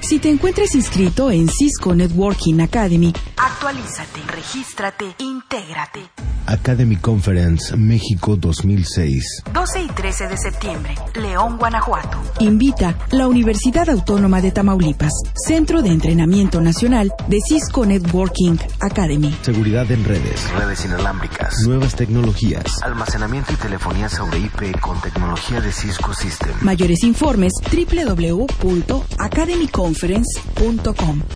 Si te encuentras inscrito en Cisco Networking Academy, actualízate, regístrate, intégrate. Academy Conference México 2006. 12 y 13 de septiembre, León, Guanajuato. Invita la Universidad Autónoma de Tamaulipas, Centro de Entrenamiento Nacional de Cisco Networking Academy. Seguridad en redes. Redes inalámbricas. Nuevas tecnologías. Almacenamiento y telefonía sobre IP con tecnología de Cisco System. Mayores informes www.academyconference.com.